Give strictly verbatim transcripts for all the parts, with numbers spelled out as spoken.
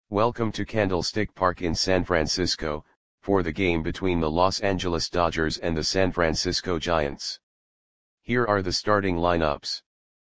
Welcome to Candlestick Park in San Francisco, for the game between the Los Angeles Dodgers and the San Francisco Giants. Here are the starting lineups.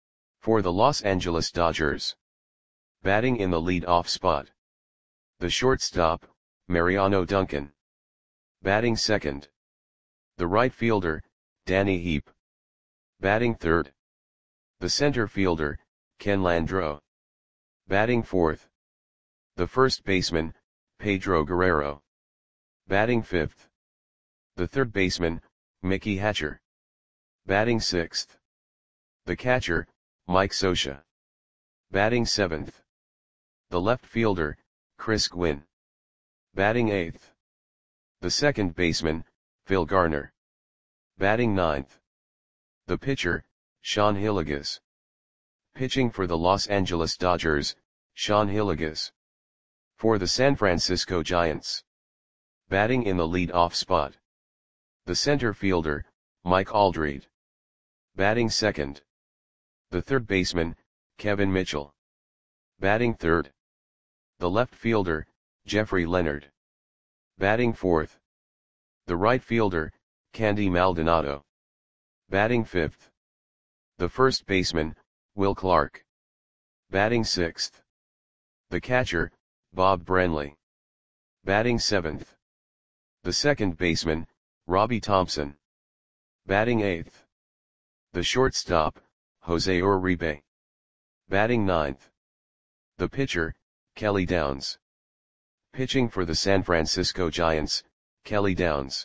For the Los Angeles Dodgers. Batting in the lead-off spot. The shortstop, Mariano Duncan. Batting second. The right fielder, Danny Heep. Batting third. The center fielder, Ken Landreaux. Batting fourth. The first baseman, Pedro Guerrero. Batting fifth. The third baseman, Mickey Hatcher. Batting sixth. The catcher, Mike Scioscia. Batting seventh. The left fielder, Chris Gwynn. Batting eighth. The second baseman, Phil Garner. Batting ninth. The pitcher, Sean Hillegas. Pitching for the Los Angeles Dodgers, Sean Hillegas. For the San Francisco Giants. Batting in the lead-off spot. The center fielder, Mike Aldred. Batting second. The third baseman, Kevin Mitchell. Batting third. The left fielder, Jeffrey Leonard. Batting fourth. The right fielder, Candy Maldonado. Batting fifth. The first baseman, Will Clark. Batting sixth. The catcher, Bob Brenly. Batting seventh. The second baseman, Robbie Thompson. Batting eighth. The shortstop, Jose Uribe. Batting ninth. The pitcher, Kelly Downs. Pitching for the San Francisco Giants, Kelly Downs.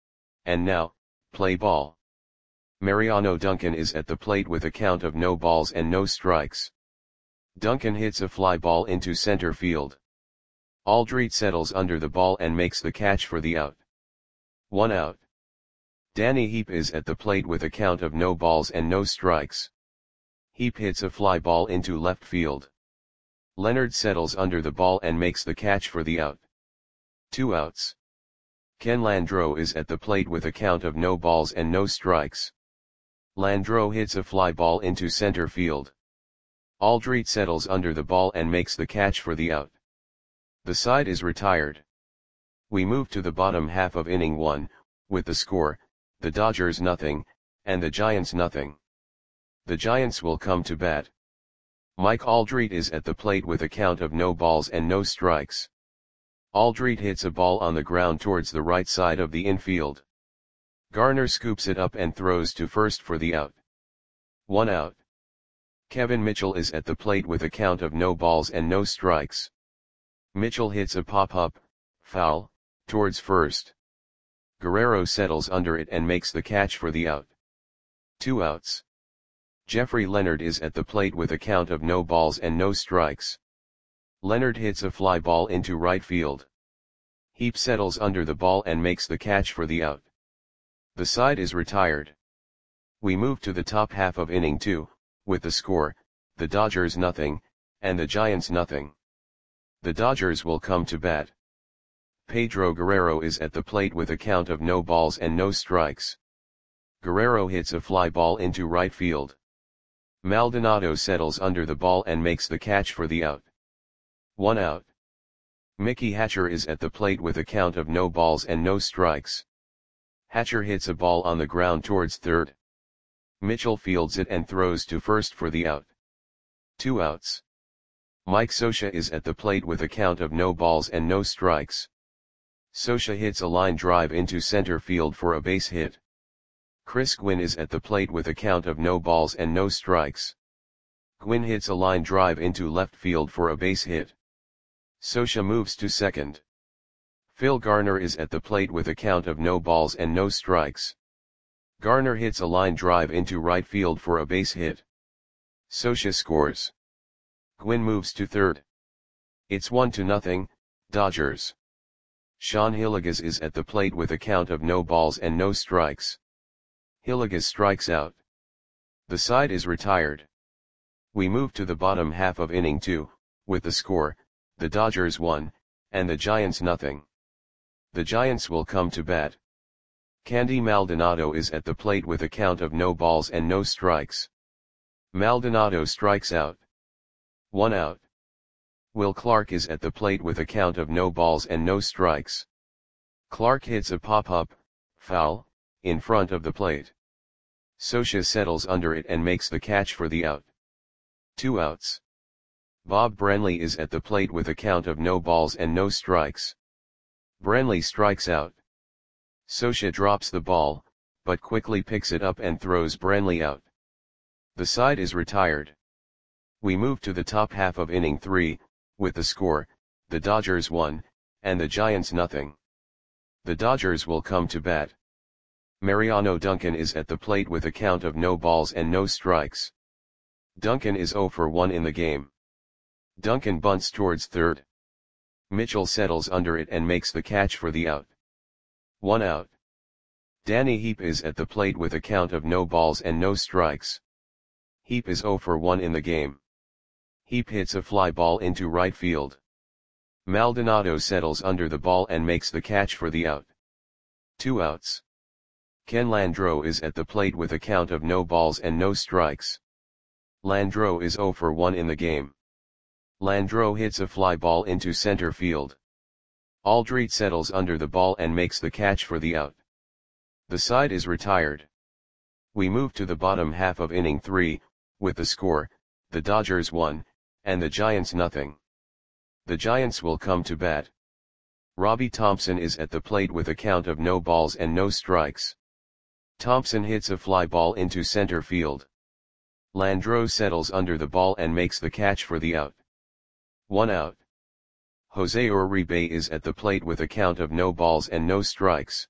And now, play ball. Mariano Duncan is at the plate with a count of no balls and no strikes. Duncan hits a fly ball into center field. Aldred settles under the ball and makes the catch for the out. One out. Danny Heep is at the plate with a count of no balls and no strikes. Heep hits a fly ball into left field. Leonard settles under the ball and makes the catch for the out. Two outs. Ken Landreaux is at the plate with a count of no balls and no strikes. Landreaux hits a fly ball into center field. Aldred settles under the ball and makes the catch for the out. The side is retired. We move to the bottom half of inning one, with the score, the Dodgers nothing, and the Giants nothing. The Giants will come to bat. Mike Aldred is at the plate with a count of no balls and no strikes. Aldred hits a ball on the ground towards the right side of the infield. Garner scoops it up and throws to first for the out. One out. Kevin Mitchell is at the plate with a count of no balls and no strikes. Mitchell hits a pop-up, foul, towards first. Guerrero settles under it and makes the catch for the out. Two outs. Jeffrey Leonard is at the plate with a count of no balls and no strikes. Leonard hits a fly ball into right field. Heep settles under the ball and makes the catch for the out. The side is retired. We move to the top half of inning two, with the score, the Dodgers nothing, and the Giants nothing. The Dodgers will come to bat. Pedro Guerrero is at the plate with a count of no balls and no strikes. Guerrero hits a fly ball into right field. Maldonado settles under the ball and makes the catch for the out. One out. Mickey Hatcher is at the plate with a count of no balls and no strikes. Hatcher hits a ball on the ground towards third. Mitchell fields it and throws to first for the out. Two outs. Mike Scioscia is at the plate with a count of no balls and no strikes. Scioscia hits a line drive into center field for a base hit. Chris Gwynn is at the plate with a count of no balls and no strikes. Gwynn hits a line drive into left field for a base hit. Scioscia moves to second. Phil Garner is at the plate with a count of no balls and no strikes. Garner hits a line drive into right field for a base hit. Scioscia scores. Gwynn moves to third. It's one to nothing, Dodgers. Sean Hillegas is at the plate with a count of no balls and no strikes. Hillegas strikes out. The side is retired. We move to the bottom half of inning two, with the score, the Dodgers one, and the Giants nothing. The Giants will come to bat. Candy Maldonado is at the plate with a count of no balls and no strikes. Maldonado strikes out. One out. Will Clark is at the plate with a count of no balls and no strikes. Clark hits a pop-up, foul, in front of the plate. Scioscia settles under it and makes the catch for the out. Two outs. Bob Brenly is at the plate with a count of no balls and no strikes. Brenly strikes out. Scioscia drops the ball, but quickly picks it up and throws Brenly out. The side is retired. We move to the top half of inning three, with the score, the Dodgers one, and the Giants nothing. The Dodgers will come to bat. Mariano Duncan is at the plate with a count of no balls and no strikes. Duncan is zero for one in the game. Duncan bunts towards third. Mitchell settles under it and makes the catch for the out. One out. Danny Heep is at the plate with a count of no balls and no strikes. Heep is zero for one in the game. Heep hits a fly ball into right field. Maldonado settles under the ball and makes the catch for the out. Two outs. Ken Landreaux is at the plate with a count of no balls and no strikes. Landreaux is zero for one in the game. Landreaux hits a fly ball into center field. Aldrete settles under the ball and makes the catch for the out. The side is retired. We move to the bottom half of inning three, with the score, the Dodgers one, and the Giants nothing. The Giants will come to bat. Robbie Thompson is at the plate with a count of no balls and no strikes. Thompson hits a fly ball into center field. Landreaux settles under the ball and makes the catch for the out. One out. Jose Uribe is at the plate with a count of no balls and no strikes.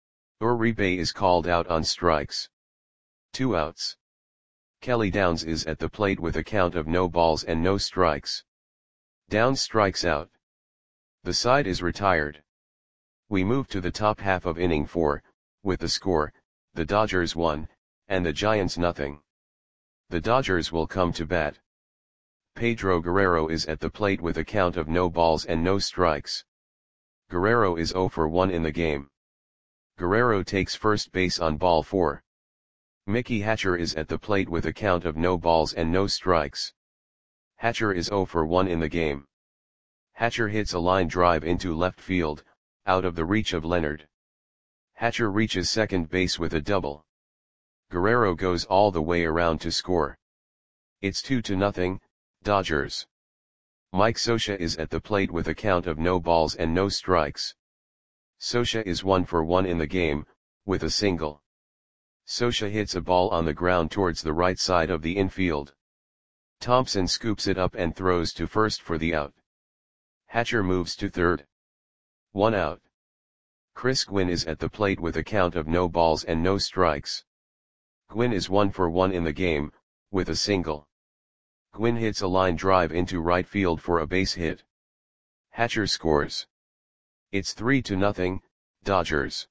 Uribe is called out on strikes. Two outs. Kelly Downs is at the plate with a count of no balls and no strikes. Downs strikes out. The side is retired. We move to the top half of inning four, with the score, the Dodgers one, and the Giants nothing. The Dodgers will come to bat. Pedro Guerrero is at the plate with a count of no balls and no strikes. Guerrero is zero for one in the game. Guerrero takes first base on ball four. Mickey Hatcher is at the plate with a count of no balls and no strikes. Hatcher is zero for one in the game. Hatcher hits a line drive into left field, out of the reach of Leonard. Hatcher reaches second base with a double. Guerrero goes all the way around to score. It's two to nothing, Dodgers. Mike Scioscia is at the plate with a count of no balls and no strikes. Scioscia is one for one in the game, with a single. Scioscia hits a ball on the ground towards the right side of the infield. Thompson scoops it up and throws to first for the out. Hatcher moves to third. One out. Chris Gwynn is at the plate with a count of no balls and no strikes. Gwynn is one for one in the game, with a single. Gwynn hits a line drive into right field for a base hit. Hatcher scores. It's three to nothing, Dodgers.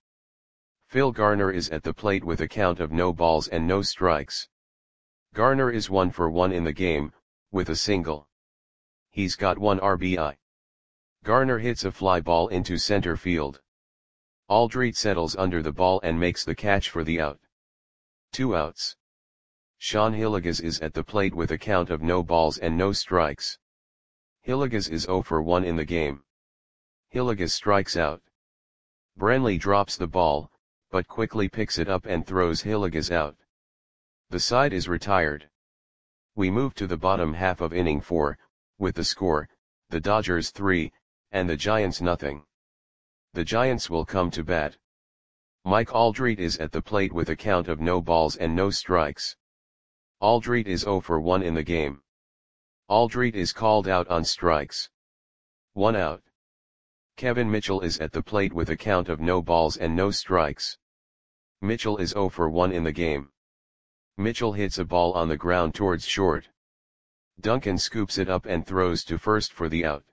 Phil Garner is at the plate with a count of no balls and no strikes. Garner is one for one in the game, with a single. He's got one R B I. Garner hits a fly ball into center field. Aldrete settles under the ball and makes the catch for the out. Two outs. Sean Hillegas is at the plate with a count of no balls and no strikes. Hillegas is zero for one in the game. Hillegas strikes out. Brenly drops the ball, but quickly picks it up and throws Hillegas out. The side is retired. We move to the bottom half of inning four, with the score, the Dodgers three, and the Giants nothing. The Giants will come to bat. Mike Aldrete is at the plate with a count of no balls and no strikes. Aldrete is zero for one in the game. Aldrete is called out on strikes. One out. Kevin Mitchell is at the plate with a count of no balls and no strikes. Mitchell is zero for one in the game. Mitchell hits a ball on the ground towards short. Duncan scoops it up and throws to first for the out.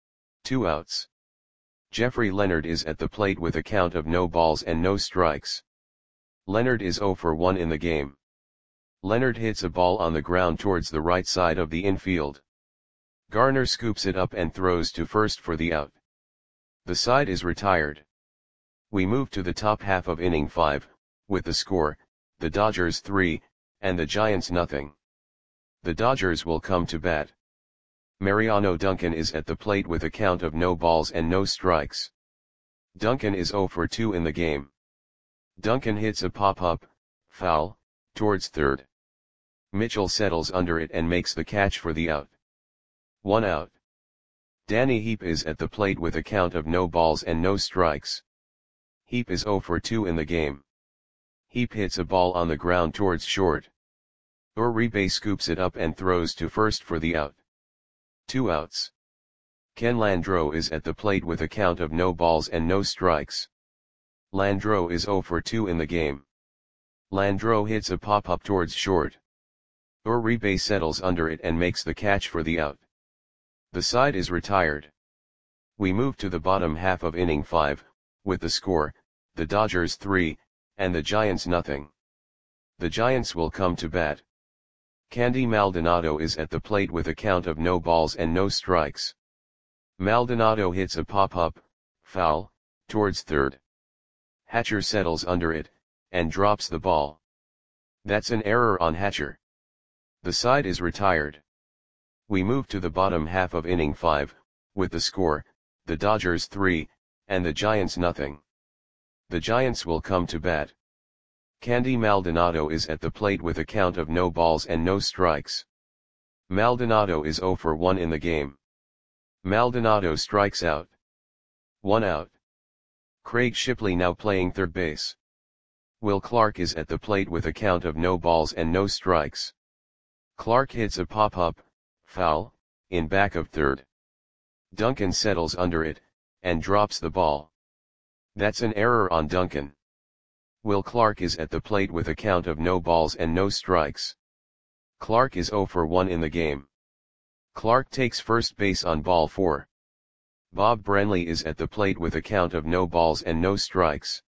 Two outs. Jeffrey Leonard is at the plate with a count of no balls and no strikes. Leonard is zero for one in the game. Leonard hits a ball on the ground towards the right side of the infield. Garner scoops it up and throws to first for the out. The side is retired. We move to the top half of inning five, with the score, the Dodgers three, and the Giants nothing. The Dodgers will come to bat. Mariano Duncan is at the plate with a count of no balls and no strikes. Duncan is zero for two in the game. Duncan hits a pop-up, foul, towards third. Mitchell settles under it and makes the catch for the out. One out. Danny Heap is at the plate with a count of no balls and no strikes. Heap is zero for two in the game. Heap hits a ball on the ground towards short. Uribe scoops it up and throws to first for the out. Two outs. Ken Landreau is at the plate with a count of no balls and no strikes. Landreau is zero for two in the game. Landreau hits a pop-up towards short. Uribe settles under it and makes the catch for the out. The side is retired. We move to the bottom half of inning five, with the score, the Dodgers three, and the Giants nothing. The Giants will come to bat. Candy Maldonado is at the plate with a count of no balls and no strikes. Maldonado hits a pop-up, foul, towards third. Hatcher settles under it, and drops the ball. That's an error on Hatcher. The side is retired. We move to the bottom half of inning five, with the score, the Dodgers three, and the Giants nothing. The Giants will come to bat. Candy Maldonado is at the plate with a count of no balls and no strikes. Maldonado is zero for one in the game. Maldonado strikes out. One out. Craig Shipley now playing third base. Will Clark is at the plate with a count of no balls and no strikes. Clark hits a pop-up, foul, in back of third. Duncan settles under it, and drops the ball. That's an error on Duncan. Will Clark is at the plate with a count of no balls and no strikes. Clark is zero for one in the game. Clark takes first base on ball four. Bob Brenly is at the plate with a count of no balls and no strikes.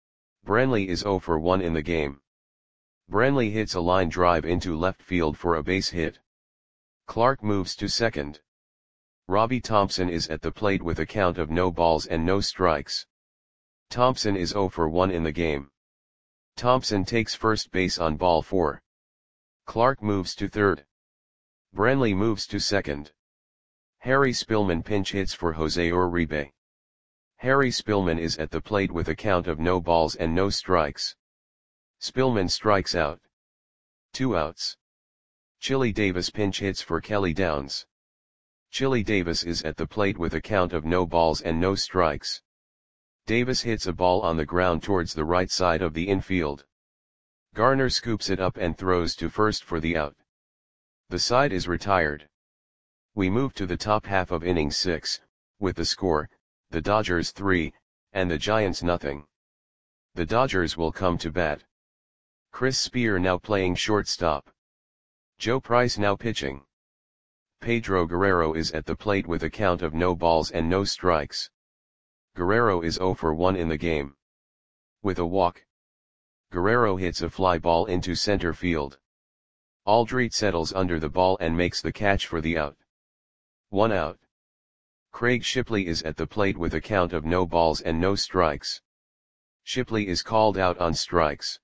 Brenly is zero for one in the game. Brenly hits a line drive into left field for a base hit. Clark moves to second. Robbie Thompson is at the plate with a count of no balls and no strikes. Thompson is zero for one in the game. Thompson takes first base on ball four. Clark moves to third. Brenly moves to second. Harry Spillman pinch hits for Jose Uribe. Harry Spillman is at the plate with a count of no balls and no strikes. Spillman strikes out. Two outs. Chili Davis pinch hits for Kelly Downs. Chili Davis is at the plate with a count of no balls and no strikes. Davis hits a ball on the ground towards the right side of the infield. Garner scoops it up and throws to first for the out. The side is retired. We move to the top half of inning six, with the score, the Dodgers three, and the Giants nothing. The Dodgers will come to bat. Chris Spear now playing shortstop. Joe Price now pitching. Pedro Guerrero is at the plate with a count of no balls and no strikes. Guerrero is zero for one in the game. With a walk. Guerrero hits a fly ball into center field. Aldrete settles under the ball and makes the catch for the out. One out. Craig Shipley is at the plate with a count of no balls and no strikes. Shipley is called out on strikes.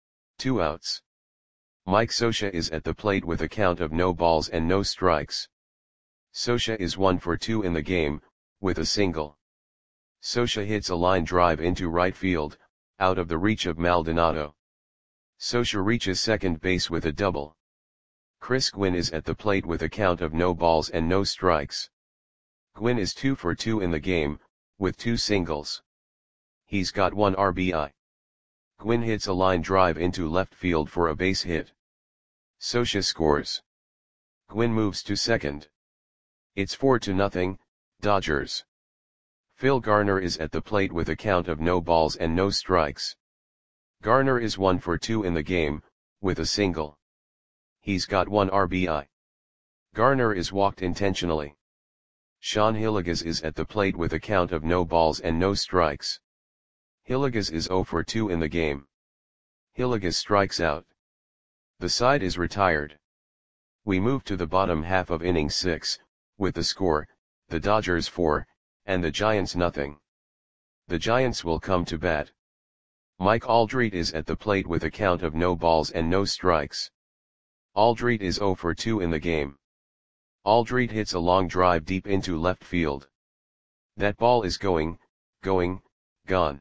Two outs. Mike Scioscia is at the plate with a count of no balls and no strikes. Scioscia is one for two in the game, with a single. Scioscia hits a line drive into right field, out of the reach of Maldonado. Scioscia reaches second base with a double. Chris Gwynn is at the plate with a count of no balls and no strikes. Gwynn is two for two in the game, with two singles. He's got one R B I. Gwynn hits a line drive into left field for a base hit. Scioscia scores. Gwynn moves to second. It's four to nothing, Dodgers. Phil Garner is at the plate with a count of no balls and no strikes. Garner is one for two in the game, with a single. He's got one R B I. Garner is walked intentionally. Sean Hillegas is at the plate with a count of no balls and no strikes. Hillegas is zero for two in the game. Hillegas strikes out. The side is retired. We move to the bottom half of inning six, with the score, the Dodgers four, and the Giants nothing. The Giants will come to bat. Mike Aldrete is at the plate with a count of no balls and no strikes. Aldrete is zero for two in the game. Aldrete hits a long drive deep into left field. That ball is going, going, gone.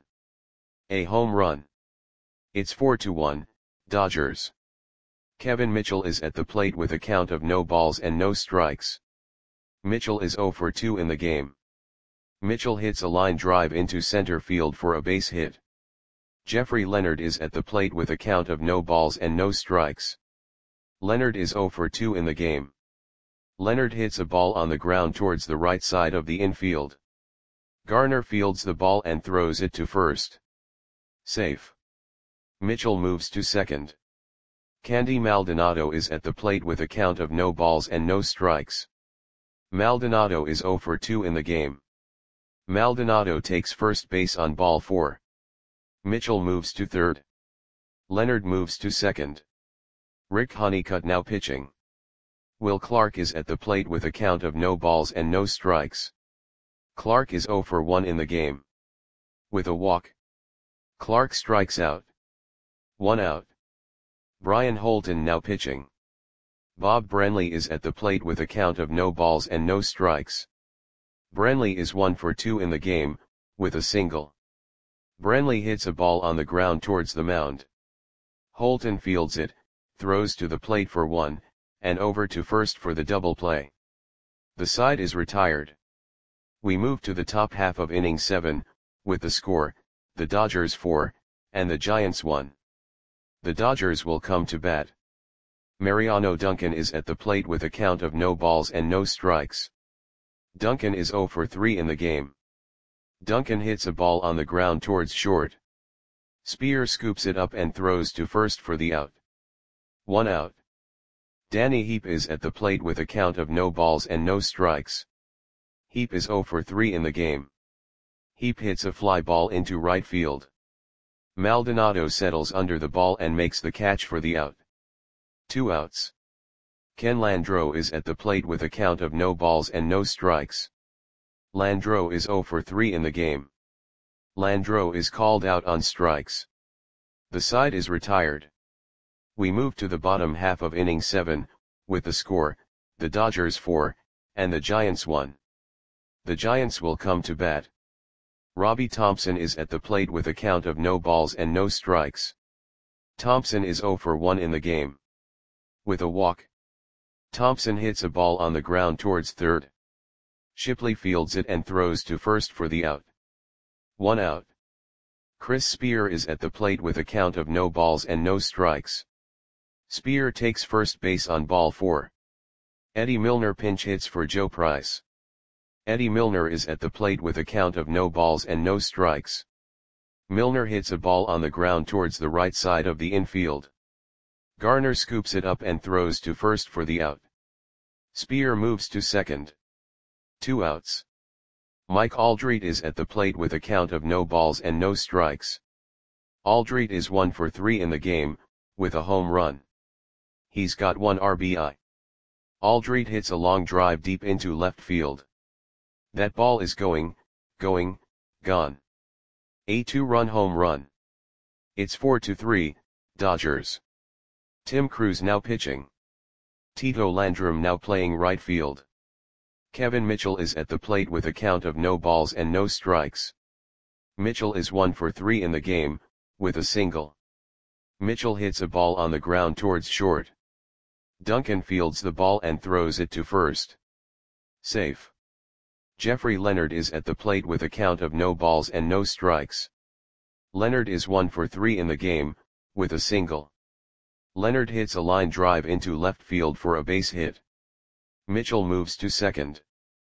A home run. It's four to one, Dodgers. Kevin Mitchell is at the plate with a count of no balls and no strikes. Mitchell is zero for two in the game. Mitchell hits a line drive into center field for a base hit. Jeffrey Leonard is at the plate with a count of no balls and no strikes. Leonard is zero for two in the game. Leonard hits a ball on the ground towards the right side of the infield. Garner fields the ball and throws it to first. Safe. Mitchell moves to second. Candy Maldonado is at the plate with a count of no balls and no strikes. Maldonado is zero for two in the game. Maldonado takes first base on ball four. Mitchell moves to third. Leonard moves to second. Rick Honeycutt now pitching. Will Clark is at the plate with a count of no balls and no strikes. Clark is zero for one in the game. With a walk, Clark strikes out. One out. Brian Holton now pitching. Bob Brenly is at the plate with a count of no balls and no strikes. Brenly is one for two in the game, with a single. Brenly hits a ball on the ground towards the mound. Holton fields it, throws to the plate for one, and over to first for the double play. The side is retired. We move to the top half of inning seven, with the score, the Dodgers four, and the Giants one. The Dodgers will come to bat. Mariano Duncan is at the plate with a count of no balls and no strikes. Duncan is zero for three in the game. Duncan hits a ball on the ground towards short. Spear scoops it up and throws to first for the out. One out. Danny Heap is at the plate with a count of no balls and no strikes. Heap is zero for three in the game. Heap hits a fly ball into right field. Maldonado settles under the ball and makes the catch for the out. Two outs. Ken Landreau is at the plate with a count of no balls and no strikes. Landreau is zero for three in the game. Landreau is called out on strikes. The side is retired. We move to the bottom half of inning seven, with the score, the Dodgers four, and the Giants one. The Giants will come to bat. Robbie Thompson is at the plate with a count of no balls and no strikes. Thompson is zero for one in the game. With a walk, Thompson hits a ball on the ground towards third. Shipley fields it and throws to first for the out. One out. Chris Spear is at the plate with a count of no balls and no strikes. Spear takes first base on ball four. Eddie Milner pinch hits for Joe Price. Eddie Milner is at the plate with a count of no balls and no strikes. Milner hits a ball on the ground towards the right side of the infield. Garner scoops it up and throws to first for the out. Spear moves to second. Two outs. Mike Aldrete is at the plate with a count of no balls and no strikes. Aldrete is one for three in the game, with a home run. He's got one R B I. Aldrete hits a long drive deep into left field. That ball is going, going, gone. A two-run home run. It's four to three, Dodgers. Tim Cruz now pitching. Tito Landrum now playing right field. Kevin Mitchell is at the plate with a count of no balls and no strikes. Mitchell is one for three in the game, with a single. Mitchell hits a ball on the ground towards short. Duncan fields the ball and throws it to first. Safe. Jeffrey Leonard is at the plate with a count of no balls and no strikes. Leonard is one for three in the game, with a single. Leonard hits a line drive into left field for a base hit. Mitchell moves to second.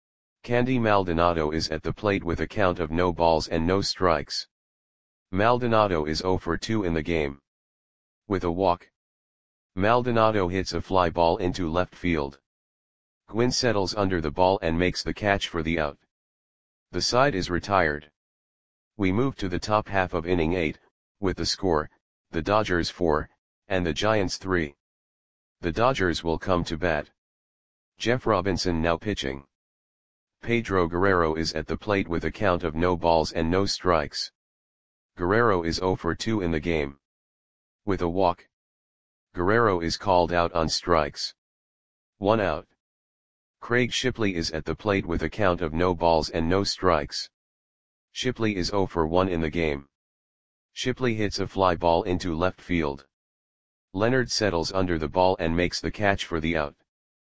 Candy Maldonado is at the plate with a count of no balls and no strikes. Maldonado is zero for two in the game. With a walk, Maldonado hits a fly ball into left field. Gwynn settles under the ball and makes the catch for the out. The side is retired. We move to the top half of inning eight, with the score, the Dodgers four, and the Giants three. The Dodgers will come to bat. Jeff Robinson now pitching. Pedro Guerrero is at the plate with a count of no balls and no strikes. Guerrero is zero for two in the game. With a walk, Guerrero is called out on strikes. One out. Craig Shipley is at the plate with a count of no balls and no strikes. Shipley is zero for one in the game. Shipley hits a fly ball into left field. Leonard settles under the ball and makes the catch for the out.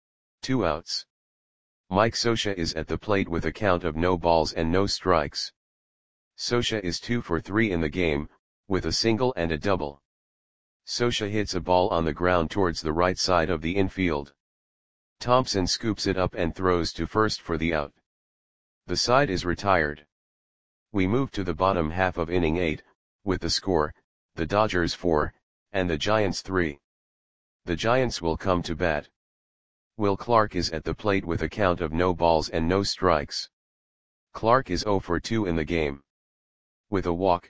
Two outs. Mike Scioscia is at the plate with a count of no balls and no strikes. Scioscia is two for three in the game, with a single and a double. Scioscia hits a ball on the ground towards the right side of the infield. Thompson scoops it up and throws to first for the out. The side is retired. We move to the bottom half of inning eight, with the score, the Dodgers four, and the Giants three. The Giants will come to bat. Will Clark is at the plate with a count of no balls and no strikes. Clark is zero for two in the game. With a walk,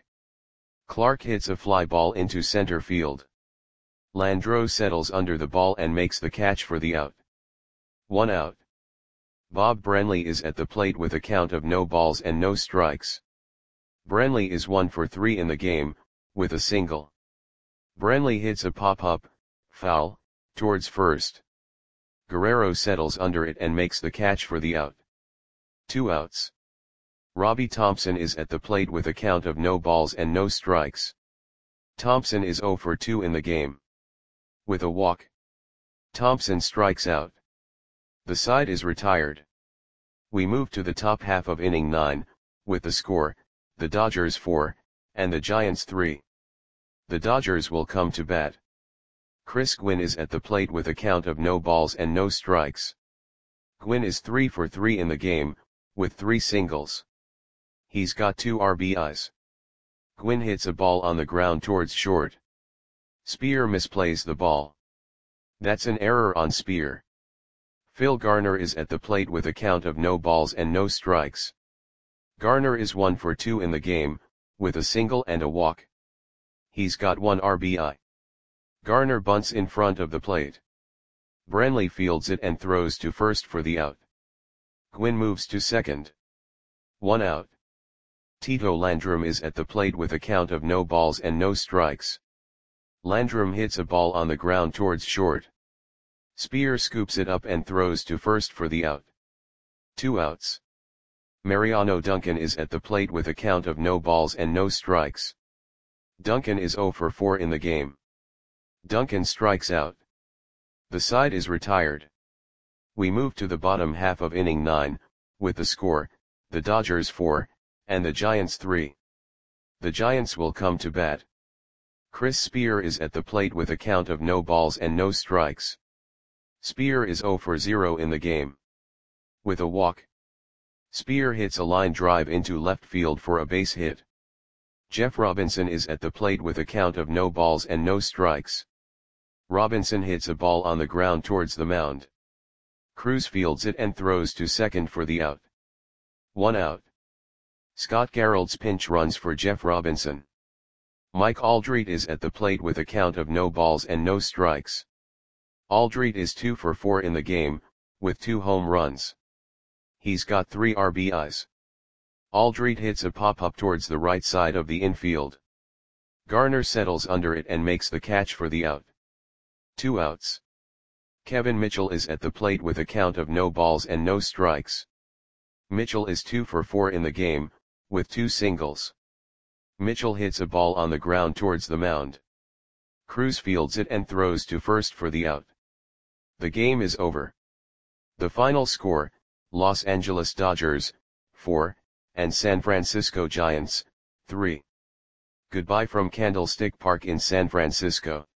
Clark hits a fly ball into center field. Landreau settles under the ball and makes the catch for the out. One out. Bob Brenly is at the plate with a count of no balls and no strikes. Brenly is one for three in the game, with a single. Brenly hits a pop-up, foul, towards first. Guerrero settles under it and makes the catch for the out. Two outs. Robbie Thompson is at the plate with a count of no balls and no strikes. Thompson is zero for two in the game. With a walk, Thompson strikes out. The side is retired. We move to the top half of inning nine, with the score, the Dodgers four, and the Giants three. The Dodgers will come to bat. Chris Gwynn is at the plate with a count of no balls and no strikes. Gwynn is three for three in the game, with three singles. He's got two R B Is. Gwynn hits a ball on the ground towards short. Spear misplays the ball. That's an error on Spear. Phil Garner is at the plate with a count of no balls and no strikes. Garner is one for two in the game, with a single and a walk. He's got one R B I. Garner bunts in front of the plate. Brenly fields it and throws to first for the out. Gwynn moves to second. One out. Tito Landrum is at the plate with a count of no balls and no strikes. Landrum hits a ball on the ground towards short. Spear scoops it up and throws to first for the out. Two outs. Mariano Duncan is at the plate with a count of no balls and no strikes. Duncan is zero for four in the game. Duncan strikes out. The side is retired. We move to the bottom half of inning nine, with the score, the Dodgers four, and the Giants three. The Giants will come to bat. Chris Spear is at the plate with a count of no balls and no strikes. Spear is zero for zero in the game. With a walk, Spear hits a line drive into left field for a base hit. Jeff Robinson is at the plate with a count of no balls and no strikes. Robinson hits a ball on the ground towards the mound. Cruz fields it and throws to second for the out. One out. Scott Garrald's pinch runs for Jeff Robinson. Mike Aldrete is at the plate with a count of no balls and no strikes. Aldrete is two for four in the game, with two home runs. He's got three R B Is. Aldrete hits a pop-up towards the right side of the infield. Garner settles under it and makes the catch for the out. Two outs. Kevin Mitchell is at the plate with a count of no balls and no strikes. Mitchell is two for four in the game, with two singles. Mitchell hits a ball on the ground towards the mound. Cruz fields it and throws to first for the out. The game is over. The final score, Los Angeles Dodgers, four, and San Francisco Giants, three. Goodbye from Candlestick Park in San Francisco.